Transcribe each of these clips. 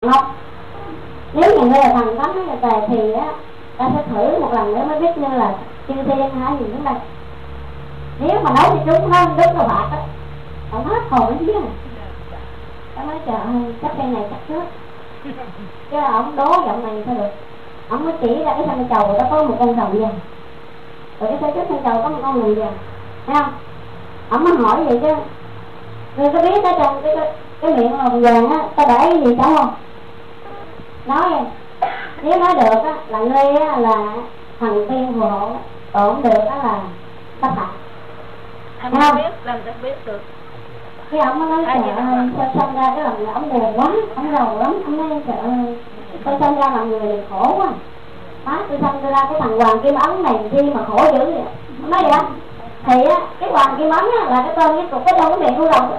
Không, nếu nhà ngươi là thần thánh hay là tề thì á, ta sẽ thử một lần nữa mới biết như là chư thiên hay gì đến đây. Nếu mà nói thì chúng nó đúng là bạc á, ông hết hồn ở dưới này. Tao nói trời ơi, chắc cây này chắc trước. Chứ ông đố giọng này sao được. Ông mới chỉ ra cái thân chầu đó có một con rồng vàng, rồi cái phía trước thân chầu có một con rồng vàng, thấy không? Ông mới hỏi vậy chứ, ngươi có biết ở trong cái miệng rồng vàng á, ta để cái gì chẳng không? Nói vậy, nếu nói được á là ngươi á là thần tiên phù hộ, còn không được á là thất bại. Em không biết, làm sao biết được. Cái ông mới nói trời ơi, sao sinh ra cái lòng ông buồn quá, ông rầu lắm. Ông nói trời ơi, tôi sinh ra làm người này khổ quá. Má tôi sinh ra cái thằng Hoàng Kim Ấn này chi mà khổ dữ vậy. Ông nói vậy á, thì á, cái Hoàng Kim Ấn á là cái tên cái cục có trong cái miệng của rồng.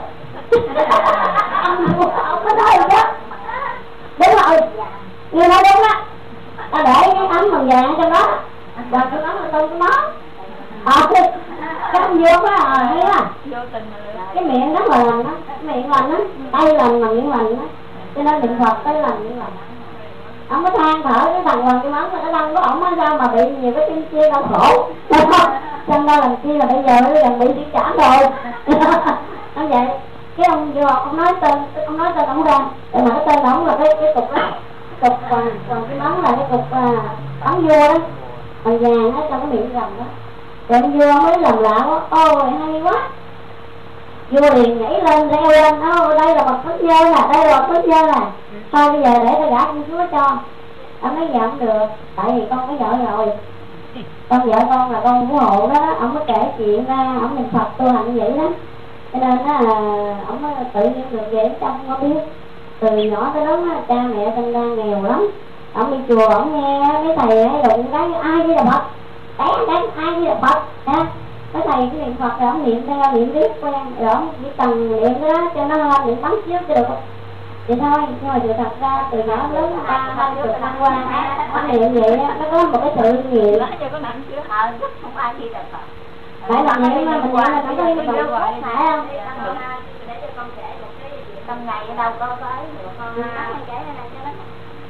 Ông có nói rồi đó. Đúng rồi, người nói đúng á. Ta để cái ấm bằng vàng trong đó, và cái ấm là tên của nó. Cái ông vô á, thấy á, cái miệng rất là lành đó, cái miệng lành đó, tay lành mà miệng lành đó, cho nên niệm Phật tay lành miệng lành. Ông có than thở cái thằng Hoàng Kim Ấn là cái răng của ổng á sao mà bị nhiều cái chân chia đau khổ, đúng không? Chân đau làm chi là bây giờ nó gần bị chuyển giảm rồi. Nói vậy, cái ông vô ông nói tên ông ra, để mà cái tên ổng là cái cục đó, cục Hoàng Kim Ấn là cái cục ống vua đó, bằng vàng á trong cái miệng rồng đó. Rồi ông vua mới làm lạ quá, ôi hay quá. Vua liền nhảy lên reo lên, đây là bậc thánh nhân à, đây là bậc thánh nhân à. Thôi bây giờ để ta gả con chúa cho. Ông nói dạ không được, tại vì con có vợ rồi. Con vợ con là con phù hộ đó, ông mới kể chuyện ra, ông niệm Phật tu hành vậy đó. Cho nên là ông mới tự nhiên được vậy, trong không có biết. Từ nhỏ tới lớn cha mẹ sinh ra nghèo lắm. Ông đi chùa, ông nghe mấy thầy ấy đụng cái ai đi là Phật, đấy ai đi là Phật ha. Cái thầy cái niệm Phật rồi ông niệm theo, niệm biết quen rồi ông chỉ cần niệm đó cho nó lên niệm bấm trước cho được. Vậy thôi, nhưng mà sự thật ra từ nhỏ lớn 30 năm qua ông niệm vậy á, nó có một cái sự nghiệp. Có nặng chưa? Không ai đi được Phật. Phải là niệm mà mình niệm là phải đi Phật, phải không? Để cho con kể một cái chuyện trong ngày ở đâu có ấy được con kể này cho nó.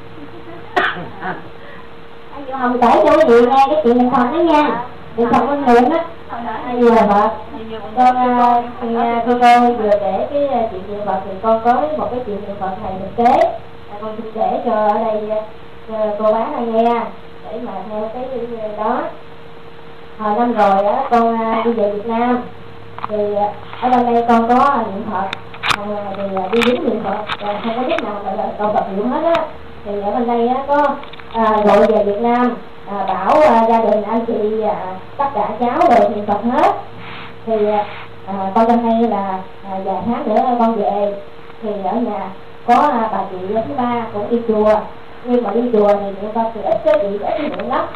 Không kể cho quý vị nghe cái chuyện niệm Phật đó nha. Niệm Phật con niệm đó. Nhiều là Phật. Con vừa kể cái chuyện niệm Phật thì con có một cái chuyện niệm Phật này thực tế. Con xin kể cho ở đây cô bác này nghe để mà theo cái đó. Hồi năm rồi á con đi về Việt Nam thì ở bên đây con có niệm Phật, thì đi dính niệm Phật không có biết nào mà cầu Phật niệm hết á. Thì ở bên đây á có gọi về Việt Nam bảo gia đình anh chị tất cả cháu đều niệm Phật hết. Thì con cho hay là vài tháng nữa con về thì ở nhà có bà chị thứ ba cũng đi chùa, nhưng mà đi chùa thì niệm Phật thì ít cái chị ít cái niệm lắm.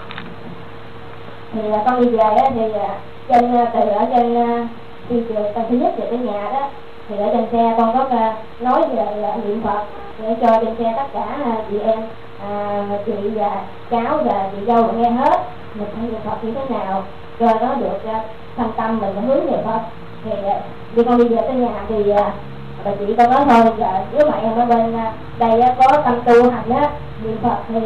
Thì con đi về thì trên từ ở trên khi trường con thứ nhất về tới nhà đó thì ở trên xe con có nói về niệm Phật để cho trên xe tất cả chị em chị và cháu và chị dâu nghe hết mình phải niệm Phật như thế nào cho nó được thành tâm mình hướng về Phật. Thì khi con đi về tới nhà thì bà chị con nói thôi nếu mà em ở bên đây có tâm tu hành á niệm Phật thì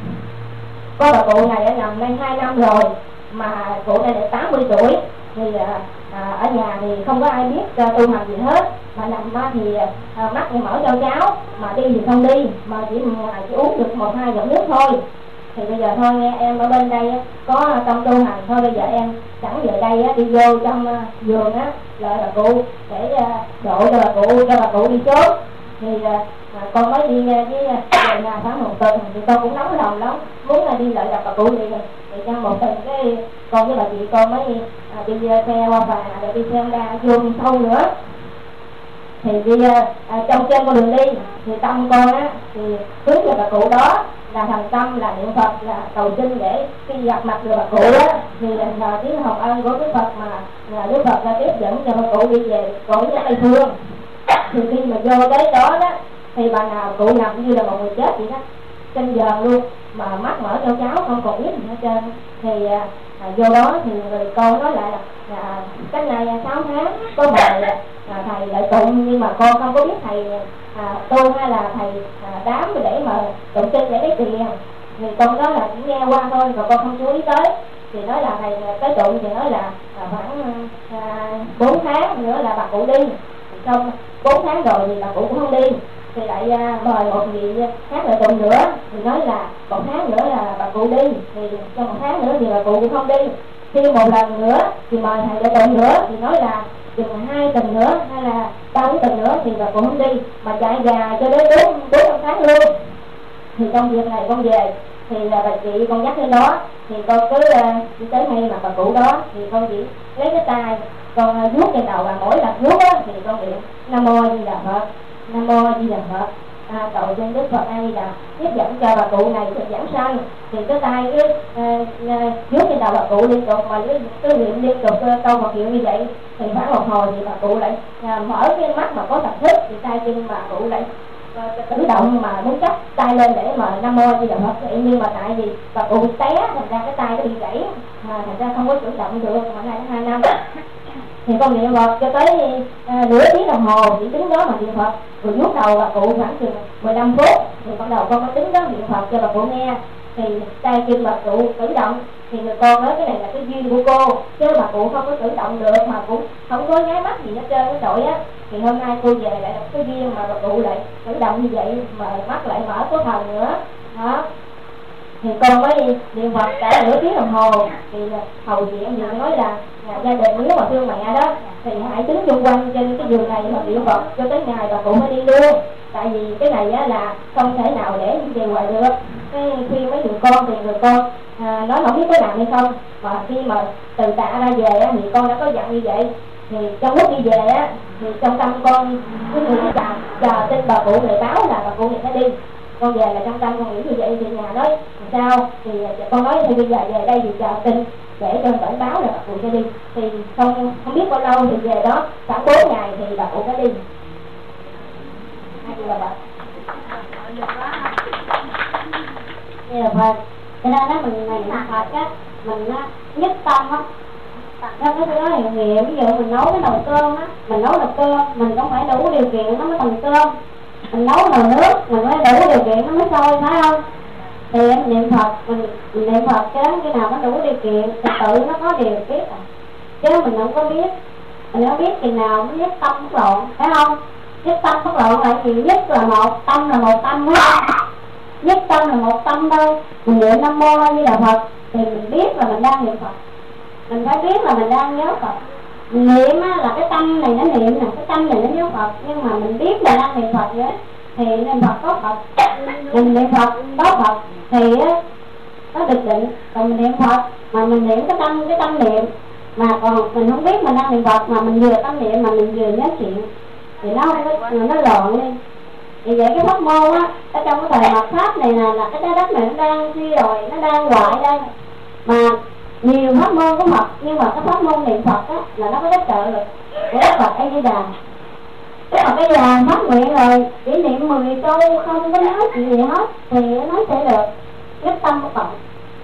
có bà cụ này đã nằm đây 2 năm rồi mà cụ này được 80 tuổi thì ở nhà thì không có ai biết tu hành gì hết, mà nằm thì mắt thì mở cho cháu mà đi thì không đi, mà chỉ uống được 1-2 giọt nước thôi. Thì bây giờ thôi nghe em ở bên đây có tâm tu hành thôi, bây giờ em sẵn về đây đi vô trong vườn á lợi bà cụ để độ cho bà cụ đi chốt. Thì con mới đi với về nhà khoảng 1 tuần thì con cũng nóng lòng lắm muốn đi lợi gặp bà cụ liền. Thì trong 1 tuần cái con với bà chị con mới đi xe qua phà rồi đi xe ra vô sâu nữa. Thì đi trong trên con đường đi thì tâm con á thì hướng về bà cụ đó là thành tâm là niệm Phật là cầu xin để khi gặp mặt được bà cụ á thì nhờ tiếng hồng ân của Đức Phật mà Đức Phật ra tiếp dẫn cho bà cụ đi về cõi Tây Phương. Thì khi mà vô tới đó đó thì bà nào cụ nằm như là một người chết vậy đó, trên giường luôn mà mắt mở cho cháu không còn biết gì hết trơn. Thì vô đó thì người con nói lại là cách này 6 tháng có mời thầy lại tụng, nhưng mà con không có biết thầy tu hay là thầy đám để mà tụng kinh để lấy tiền, thì con nói là chỉ nghe qua thôi, rồi con không chú ý tới. Thì nói là thầy tới tụng thì nói là khoảng 4 tháng nữa là bà cụ đi. Xong 4 tháng rồi thì bà cụ cũng không đi, thì lại mời một vị khác lại tụng nữa, thì nói là 1 tháng nữa là bà cụ đi, thì trong 1 tháng nữa thì bà cụ cũng không đi. Khi một lần nữa thì mời thầy lại tụng nữa, thì nói là chừng 2 tuần nữa hay là 3-4 tuần nữa thì bà cụ không đi, mà chạy dài cho đến 4 tháng luôn. Thì công việc này con về thì là bà chị con dắt lên đó, thì con cứ đi tới ngay mặt bà cụ đó, thì con chỉ lấy cái tay con vuốt trên đầu bà, mỗi lần vuốt á thì con niệm Nam Mô A Di Đà Phật, Nam Mô A Di Đà Phật, cầu trên Đức Phật A Di Đà tiếp dẫn cho bà cụ này được giảng sanh. Thì cái tay cái vuốt trên đầu bà cụ liên tục, mà cái niệm liên tục câu Phật hiệu như vậy, thì khoảng một hồi thì bà cụ lại mở cái mắt mà có thần thức, thì tay chân bà cụ lại cử động mà muốn chắp tay lên để mà Nam Mô A Di Đà Phật vậy. Nhưng mà tại vì bà cụ bị té, thành ra cái tay nó bị gãy, thành ra không có cử động được, mà nay 2 năm. Thì con niệm Phật cho tới nửa tiếng đồng hồ, chỉ đứng đó mà niệm Phật, rồi vuốt đầu bà cụ khoảng chừng 15 phút, thì ban đầu con có đứng đó niệm Phật cho bà cụ nghe. Thì tay chân bà cụ cử động, thì người con nói cái này là cái duyên của cô, chứ bà cụ không có cử động được, mà cũng không có nháy mắt gì hết trơn cái tội á. Thì hôm nay cô về lại cái duyên mà bà cụ lại cử động như vậy, mà mắt lại mở có thần nữa đó. Thì con mới niệm Phật cả nửa tiếng đồng hồ. Thì hầu viện vừa nói là gia đình nếu mà thương mẹ đó thì hãy đứng xung quanh trên cái giường này mà niệm Phật cho tới ngày bà cụ mới đi luôn. Tại vì cái này á là không thể nào để như vậy hoài được. Cái khi mấy người con thì người con nói không biết có làm hay không, mà khi mà từ tạ ra về á, thì con đã có dặn như vậy. Thì trong lúc đi về á, thì trong tâm con cái người chờ tin bà cụ lại báo là bà cụ này sẽ đi. Con về là trong tâm con nghĩ như vậy, thì nhà nói sao thì con nói thì bây giờ về đây thì chờ tin để cho cảnh báo là bà cụ sẽ đi. Thì không biết bao lâu thì về đó, khoảng 4 ngày thì bà cụ sẽ đi. Hay là bà như là Phật. Cho nên đó mình Phật á, mình nhất tâm á. Nó có thứ đó nghiệm, ví dụ mình nấu cái nồi cơm á, mình nấu nồi cơm, mình không phải đủ điều kiện nó mới thành cơm. Mình nấu nồi nước, mình phải đủ điều kiện nó mới sôi, phải không? Thì em niệm Phật, mình niệm Phật cho đến khi nào nó đủ điều kiện, thì tự nó có điều tiết à. Chứ mình không có biết, mình không biết khi nào mới nhất tâm bất lộn, phải không? Nhất tâm bất lộn là gì? Nhất là một, tâm là một tâm, phải không? Nhất tâm là một tâm thôi. Mình niệm Nam Mô A Di Đà Phật thì mình biết là mình đang niệm Phật, mình phải biết là mình đang nhớ Phật. Mình niệm á, là cái tâm này nó niệm nè, cái tâm này nó nhớ Phật, nhưng mà mình biết là đang niệm Phật vậy thì niệm Phật có Phật, mình niệm Phật có Phật thì á nó được định. Còn mình niệm Phật mà mình niệm cái tâm niệm mà còn mình không biết mình đang niệm Phật, mà mình vừa tâm niệm mà mình vừa nhớ chuyện thì nó không có, nó loạn lên. Vì vậy cái pháp môn á, ở trong cái thời mạt Pháp này là cái trái đất này nó đang suy rồi, nó đang hoại đây, mà nhiều pháp môn của Phật, nhưng mà cái pháp môn niệm Phật á là nó có cái trợ lực của Phật A Di Đà. Tức là cái là phát nguyện rồi chỉ niệm 10 câu không có nói chuyện gì hết thì nó sẽ được nhất tâm bất vọng.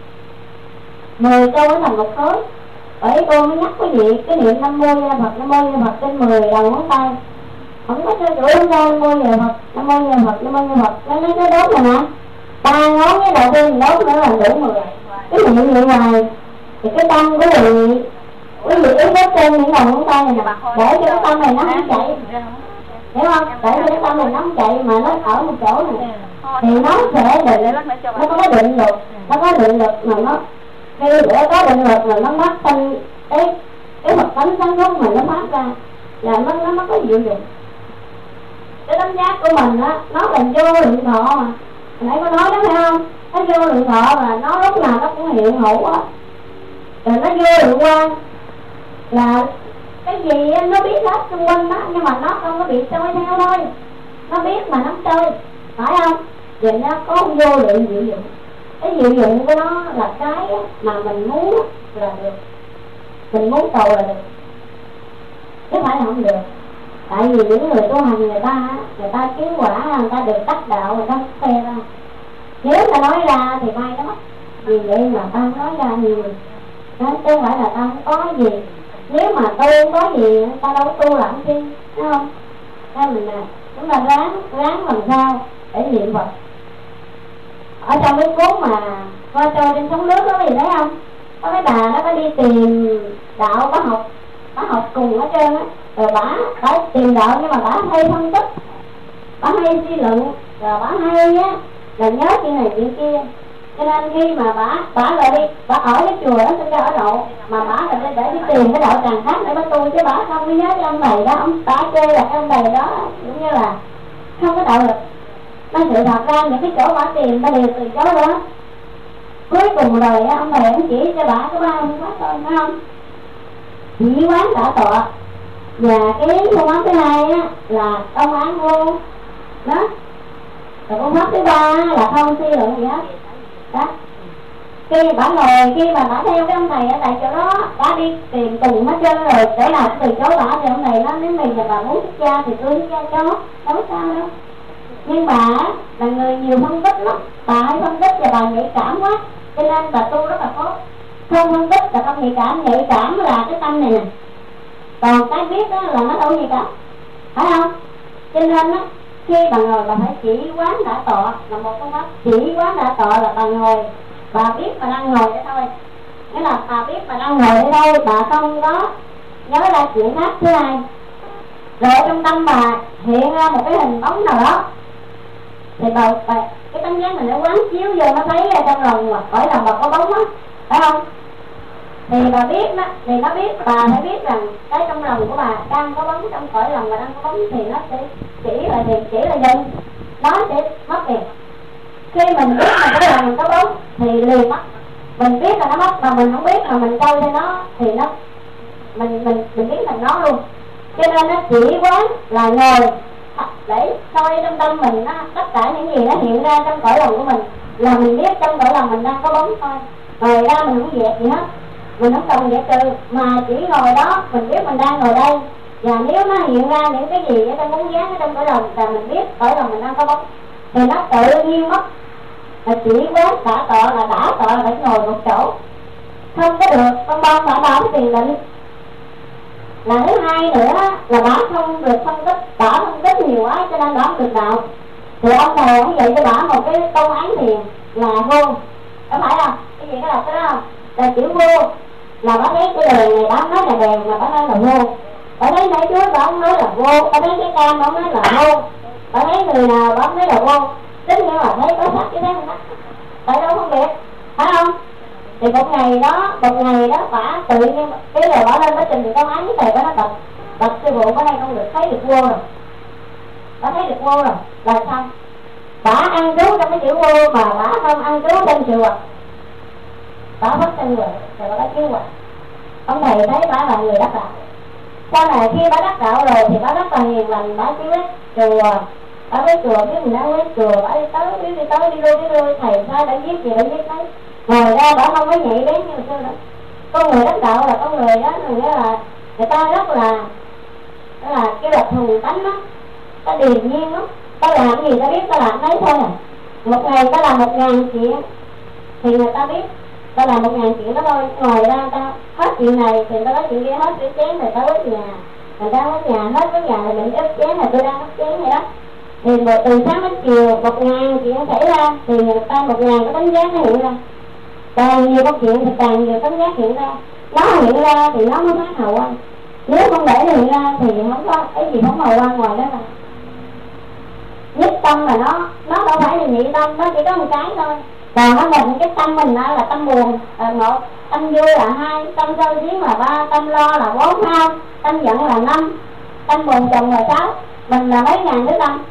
10 câu nó thành một khối. Bởi cô mới nhắc quý vị cái niệm Nam Mô A Di Đà Phật, Nam Mô A Di Đà Phật trên 10 đầu ngón tay. Không có chơi rủi Nam Mô A Di Đà Phật, Nam Mô A Di Đà Phật, Nam Mô A Di Đà Phật. Nó lấy cái đốt rồi nè, 3 ngón cái đầu tiên đốt nữa là đủ 10. Cái niệm như ngoài thì cái tâm của quý vị ý đốt trên những đầu ngón tay này nè, để cho cái tâm này nó không chạy, hiểu không? Để cho cái tâm này nó không chạy mà nó ở một chỗ này thì nó sẽ định, nó có định lực, nó có định lực mà nó khi để có định lực là nó mất tâm cái Phật tánh sáng suốt mình nó phát ra là nó có diệu dụng. Cái đánh giác của mình á, nó là vô lượng thọ mà. Hồi nãy có nói đó phải không? Nó vô lượng thọ mà nó lúc nào nó cũng hiện hữu á. Rồi nó vô lượng quang là cái gì nó biết hết xung quanh đó, nhưng mà nó không có bị trôi theo thôi. Nó biết mà nó chơi, phải không? Vậy nó có vô lượng diệu dụng. Cái diệu dụng của nó là cái mà mình muốn là được, mình muốn cầu là được, chứ phải là không được. Tại vì những người tu hành người ta cứu quả, người ta được đắc đạo, người ta khoe ra. Nếu ta nói ra thì may nó mất. Vì vậy mà ta nói ra nhiều, chứ không phải là ta không có gì. Nếu mà tu không có gì ta đâu có tu làm chi, thấy không? Nên mình chúng ta ráng làm sao để niệm Phật. Ở trong cái cuốn mà coi trôi trên sóng nước đó gì thấy không? Có cái bà nó có đi tìm đạo, bà học cùng hết trơn á, rồi bà tìm đạo nhưng mà bà hay phân tích, bà hay suy luận, rồi bà hay á là nhớ chuyện này chuyện kia. Cho nên khi mà bà lại đi, bà ở cái chùa đó sinh ra ở đậu, mà bà là để đi tìm cái đạo tràng khác để bà tu, chứ bà không có nhớ cái ông thầy đó, bà kêu là cái ông thầy đó cũng như là không có đạo lực. Nói sự thật ra những cái chỗ bà tìm bà đều từ chỗ đó. Cuối cùng rồi ông thầy ông chỉ cho bà có 3 phương pháp thôi, phải không? Chỉ quán đã tọa, và cái phương pháp thứ hai á là công án vô đó, rồi phương pháp thứ ba là không suy luận gì hết đó. Khi bà ngồi, khi mà bà theo cái ông thầy ở tại chỗ đó, bà đi tìm tùng hết trơn rồi, chỗ nào cũng từ chỗ bà thì ông thầy nói nếu mình là bà muốn xuất gia thì tôi xuất gia cho, đâu có sao đâu. Nhưng bà là người nhiều phân tích lắm, bà hay phân tích và bà nhạy cảm quá, cho nên bà tu rất là tốt. Không phân tích là không nhạy cảm là cái tâm này nè, còn cái biết đó là nó đâu nhạy cảm, phải không? Cho nên á, khi bà ngồi bà phải chỉ quán đã tọa là một phương pháp. Chỉ quán đã tọa là bà ngồi, bà biết bà đang ngồi đấy thôi, nghĩa là bà biết bà đang ngồi đấy thôi, bà không có nhớ ra chuyện khác thứ hai. Rồi trong tâm bà hiện ra một cái hình bóng nào đó, thì bà cái tánh giác mình nó quán chiếu vô, nó thấy ở trong lòng mà cõi lòng bà có bóng á, phải không? Thì bà biết đó, thì nó biết, bà phải biết rằng cái trong lòng của bà đang có bóng, trong cõi lòng bà đang có bóng, thì nó sẽ chỉ là dừng, nó sẽ mất liền. Khi mình biết là cái lòng mình có bóng thì liền mất, mình biết là nó mất, mà mình không biết mà mình coi cho nó thì nó mình biết thành nó luôn. Cho nên nó chỉ quán là ngồi để soi trong tâm mình, nó tất cả những gì nó hiện ra trong cõi lòng của mình là mình biết trong cõi lòng mình đang có bóng thôi. Rồi ra mình không dẹp gì hết, mình không cần dẹp trừ, mà chỉ ngồi đó mình biết mình đang ngồi đây. Và nếu nó hiện ra những cái gì ở trong bóng dáng ở trong cõi lòng là mình biết cõi lòng mình đang có bóng, thì nó tự nhiên mất. Là chỉ quán đã tọa là phải ngồi một chỗ, không có được con bon bà cái tiền định. Là thứ hai nữa là bà không được phân tích nhiều quá, cho nên bà không được đạo. Thì ông thầy ông dạy cho bà một cái công án thiền là vô, có phải không? Cái gì cái là cái đó không? Là chữ vô, là bà thấy cái đèn này bà không nói là đèn mà bà nói là vô. Bà thấy mấy đứa bà không nói là vô, bà thấy cái cam bà không nói là vô, bà thấy người nào bà không nói là vô. Tức nghĩa là thấy có sắc chứ thấy không sắc, tại đâu không biết, phải không? Thì một ngày đó bà tự nhiên cái lời bà lên bà trình thì công án với thầy bà nó bật sư phụ bà đây không được thấy được vô rồi, bà thấy được vô rồi là xong. Bà ăn trú trong cái chữ vô mà bà không ăn trú trên sự vật, bà mất chân rồi thì bà đã cứu rồi. Ông thầy thấy bà là người đắc đạo. Sau này khi bà đắc đạo rồi thì bà rất là hiền lành, bà chỉ biết chùa, bà biết chùa, biết mình đã biết chùa, bà đi tới đi lui thầy sai đã viết gì đã viết đấy. Ngoài ra bà không có nhạy bén như xưa nữa. Con người đắc đạo là con người đó, nghĩa là người ta rất là cái luật thuần tánh đó, ta điềm nhiên lắm, ta làm gì ta biết ta làm đấy thôi à. Một ngày ta làm 1000 chuyện thì người ta biết ta làm 1000 chuyện đó thôi. Ngoài ra ta hết chuyện này thì ta có chuyện kia, hết chuyện chén thì ta hết nhà, người ta hết nhà, hết cái nhà thì mình ướp chén là tôi đang ướp chén vậy đó. Thì từ sáng đến chiều 1000 chuyện xảy ra thì người ta 1000 cái đánh giá nó hiện ra. Càng nhiều câu chuyện thì càng nhiều tấm giác hiện ra. Nó hiện ra thì nó mới phát hậu quang. Nếu không để hiện ra thì không có cái gì không hậu quang ngoài đó là nhất tâm, là nó đâu phải là nhị tâm, nó chỉ có một cái thôi. Còn nó mình cái tâm mình là tâm buồn là 1, tâm vui là 2, tâm sâu xí là 3, tâm lo là 4, không, tâm giận là 5, tâm buồn chồng là 6. Mình là mấy ngàn đứa tâm,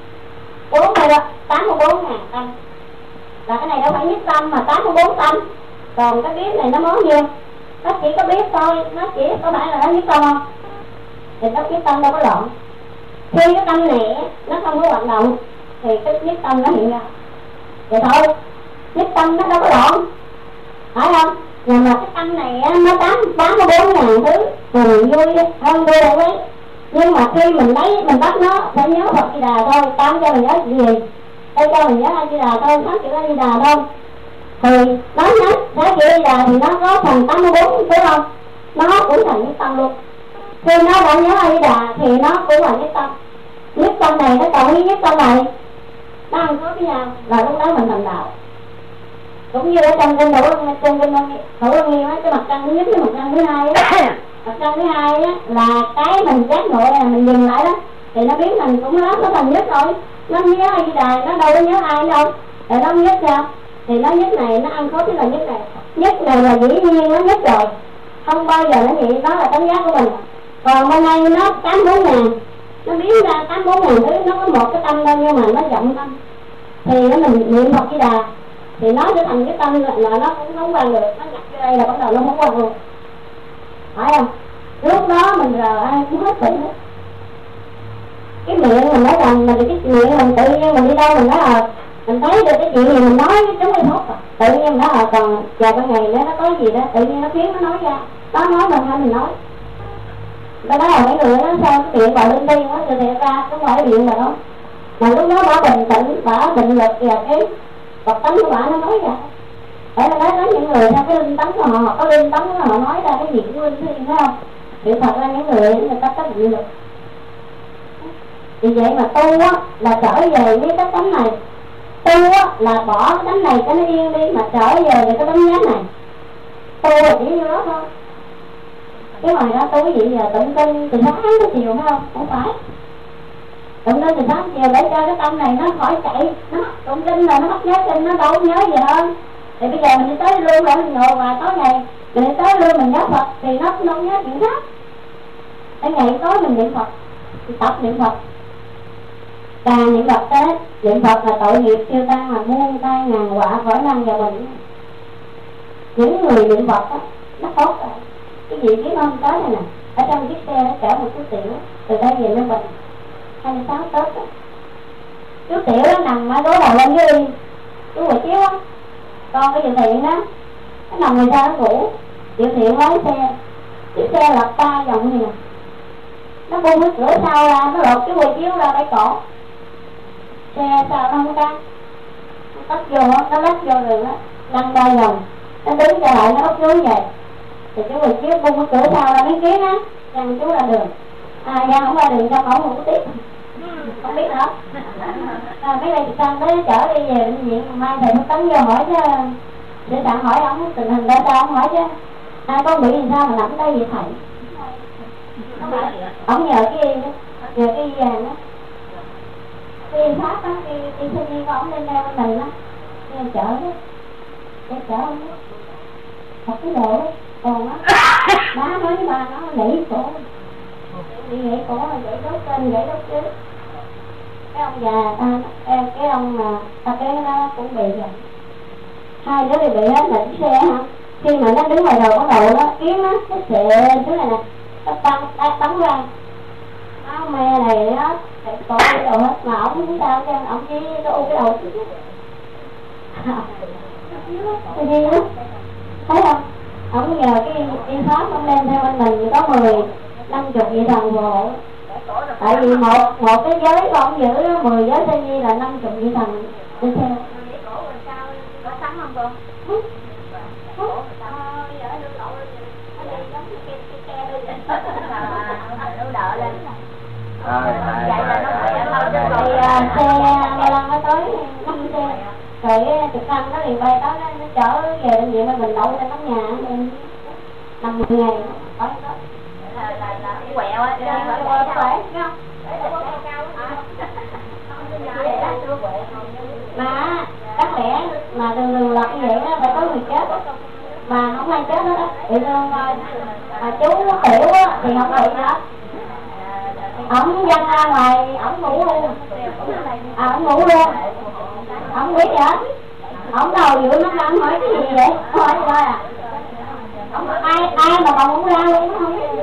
84.000 tâm. Là cái này đâu phải nhất tâm mà 84 tâm. Còn cái biết này nó mới nhiêu, nó chỉ có biết thôi, nó chỉ có phải là nó nhất tâm không? Thì nó nhất tâm đâu có loạn. Khi cái tâm này nó không có hoạt động thì cái nhất tâm nó hiện ra vậy thôi. Nhất tâm nó đâu có loạn, phải không? Nhưng mà cái tâm này nó 84.000 thứ buồn vui hơn vui đâu ấy. Nhưng mà khi mình lấy mình bắt nó phải nhớ Phật Di Đà thôi, tao cho mình nhớ chuyện gì, tao cho mình nhớ A Di Đà thôi, 6 chữ A Di Đà thôi. Thì nói hết 6 chữ A Di Đà thì nó có thành 84 đúng không? Nó cũng thành nhất tâm luôn. khi nó đã nhớ A Di Đà thì nó cũng là nhất tâm. Nhất tâm này nó cộng với nhất tâm này nó ăn khớp với nhau, là lúc đó mình thành đạo. Cũng như ở trong kinh Thủ Lăng Nghiêm á, cái mặt trăng thứ nhất với mặt trăng thứ hai á, mặt trăng thứ hai á là cái mình giác ngộ là mình dừng lại đó, thì nó biến thành cũng nó thành nhất rồi. Nó nhớ A Di Đà, nó đâu có nhớ ai đâu, thì nó nhất sao? Thì nó nhất này nó ăn khớp với là nhất này. Nhất này là dĩ nhiên nó nhất rồi, không bao giờ nó vậy, đó là tánh giác của mình. Còn bên đây nó 84 ngàn, nó biến ra 84 ngàn thứ, nó có một cái tâm đâu nhưng mà nó vọng tâm. Thì nó mình niệm Phật Di Đà thì nó sẽ thành cái tâm là nó cũng không qua được, nó nhập vô đây là bắt đầu nó không qua luôn, phải không? Lúc đó mình rờ ai cũng hết bệnh hết. Cái miệng mình nói rằng mình cái miệng mình tự nhiên mình đi đâu mình nói là mình thấy được cái chuyện gì mình nói chúng đi hốt, tự nhiên mình nói là còn vài ba ngày nữa nó có gì đó tự nhiên nó khiến nó nói ra, nó nói mình hay mình nói. Đó là mấy người nó sao cái miệng vào linh tinh quá rồi thiệt ra không phải miệng mà đâu, mà lúc đó bà bình tĩnh, bà định lực và cái Phật tánh của bà nó nói ra. Để mà nói có những người theo cái linh tánh của họ có linh tánh của họ nói ra cái gì cũng linh thiêng, phải không? Thì thật ra những người ta có định lực. Vì vậy mà tu á là trở về với cái tánh này, tu á là bỏ cái tánh này cho nó yên đi mà trở về với cái tánh giác này. Tu là chỉ như đó thôi. Cái ngoài đó tu cái gì giờ tụng kinh từ sáng tới chiều phải không? Không phải. Tụng kinh từ sáng chiều để cho cái tâm này nó khỏi chạy, nó tụng kinh là nó mất nhớ kinh, nó đâu có nhớ gì hơn. Thì bây giờ mình đi tới luôn rồi mình ngồi ngoài tối ngày mình đi tới luôn mình nhớ Phật thì nó cũng không nhớ chuyện khác. Cái ngày tối mình niệm Phật thì tập niệm Phật, càng niệm Phật tới niệm Phật là tội nghiệp tiêu tan, là muôn tai ngàn quả khỏi năng vào mình. Những người niệm Phật á nó tốt rồi. Cái gì biết không, tới này nè, ở trong chiếc xe nó chở một chú Tiểu từ đây về Ninh Bình 26 Tết đó. Chú Tiểu nó nằm ở gối đầu lên dưới đi, chú Hội Chiếu á, con cái Diệu Thiện đó, nó nằm người ta nó ngủ. Diệu Thiện lái xe, chiếc xe lật 3 vòng như nè, nó bung cái cửa sau ra, nó lột chú Hội Chiếu ra bãi cổ. Xe sao nó không căng, nó tắt vô, nó lách vô đường đó, lăn 3 vòng, nó đứng trở lại nó úp xuống về. Thì chú Hội Chiếu bung cái cửa sau ra miếng kiến á, rằng chú ra đường. Ra không ra đường cho không có tiếp, không biết nữa. Mấy đây con tới chở đi về bệnh viện, mai thầy nó tấn vô hỏi chứ, để sẵn hỏi ông tình hình ra sao, ông hỏi chứ con bị làm sao mà nằm đây vậy thầy. Ông nhờ cái y đó, nhờ cái y vàng đó, cái y pháp á, cái y sinh viên của ông lên đeo bên mình á, cái chở đó, cái chở ông đó, một cái đồ đó, còn á, má nói với bà nó nỉ cổ, đi nghĩ cổ là vậy đốt trên, vậy đốt chứ. Cái ông già cái ông mà cái nó cũng bị rồi, hai đứa đều bị hết là chiếc xe hả. Khi mà nó đứng ngoài đầu có đầu đó kiến á, cái xệ thứ này nè, nó bắn ra áo me này đó, cổ cái đầu hết mà ổng không sao chứ, ổng chỉ có u cái đầu cái gì đó, thấy không? Ổng nhờ cái y pháp ông lên theo bên mình có 50 vị thần hộ. Tại vì một cái giới của ông giữ 10 giới Tây Nhi là 50 vị thần đi theo. Có sắm không con? Xe lăn nó tới 5 xe, rồi trực thăng nó liền bay tới nó chở về bệnh viện mình đậu lên nóc nhà mình 50 ngày tới đó. Là quẹo á, khỏe không? Mà đáng lẽ mà đường lật như vậy đó phải có người chết mà không ai chết đó, bị thương mà chú nó Tiểu á thì không bị nữa. Ổng văng ra ngoài ổng ngủ luôn, ổng ngủ luôn, ổng biết vậy. Ổng đầu giữa mắt ổng hỏi cái gì vậy, hỏi coi à, ổng ai mà còn ngủ ra luôn không biết.